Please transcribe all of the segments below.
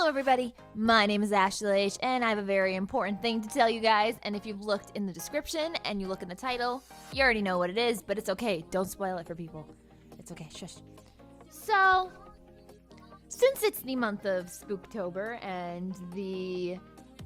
everybody, my name is Ashley H, and I have a very important thing to tell you guys. And if you've looked in the description and you look in the title, you already know what it is, but it's okay. Don't spoil it for people. It's okay, shush. So, since it's the month of Spooktober and the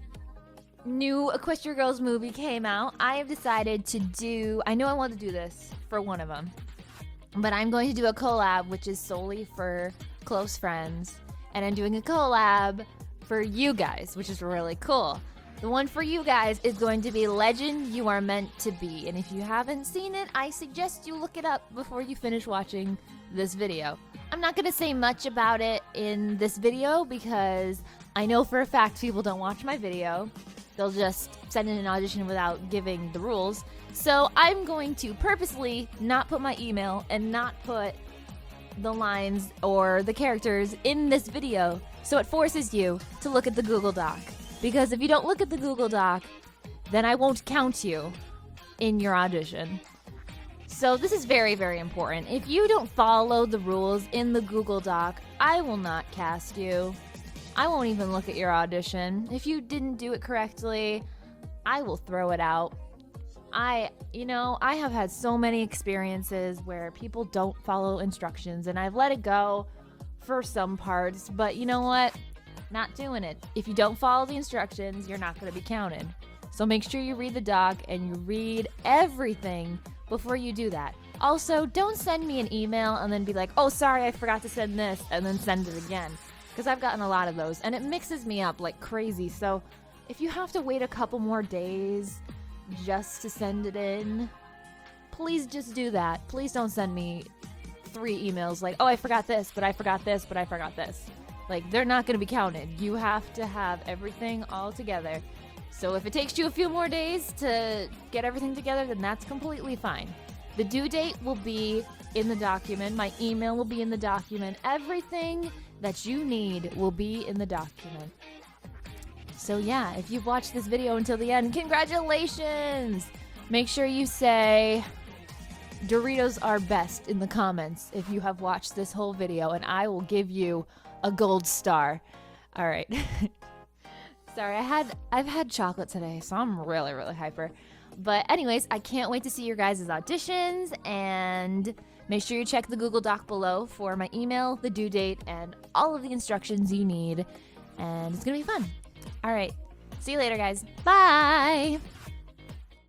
new Equestria Girls movie came out, I have decided to do, I know I want to do this for one of them, but I'm going to do a collab which is solely for close friends. And I'm doing a collab for you guys, which is really cool. The one for you guys is going to be Legend You Are Meant to Be. And if you haven't seen it, I suggest you look it up before you finish watching this video. I'm not going to say much about it in this video because I know for a fact people don't watch my video. They'll just send in an audition without giving the rules. So I'm going to purposely not put my email and not put the lines or the characters in this video, so it forces you to look at the Google Doc. Because if you don't look at the Google Doc, then I won't count you in your audition. So this is very, very important. If you don't follow the rules in the Google Doc, I will not cast you. I won't even look at your audition. If you didn't do it correctly, I will throw it out. I have had so many experiences where people don't follow instructions, and I've let it go for some parts, but you know what? Not doing it. If you don't follow the instructions, you're not going to be counted. So make sure you read the doc and you read everything before you do that. Also, don't send me an email and then be like, oh, sorry, I forgot to send this, and then send it again. Because I've gotten a lot of those, and it mixes me up like crazy. So if you have to wait a couple more days just to send it in, please just do that. Please don't send me 3 emails like, oh, I forgot this, but I forgot this, but I forgot this. Like, they're not going to be counted. You have to have everything all together. So if it takes you a few more days to get everything together, then that's completely fine. The due date will be in the document. My email will be in the document. Everything that you need will be in the document. So yeah, if you've watched this video until the end, congratulations! Make sure you say Doritos are best in the comments if you have watched this whole video, and I will give you a gold star. All right. Sorry, I've had chocolate today, so I'm really, really hyper. But anyways, I can't wait to see your guys' auditions, and make sure you check the Google Doc below for my email, the due date, and all of the instructions you need. And it's gonna be fun. All right. See you later, guys. Bye.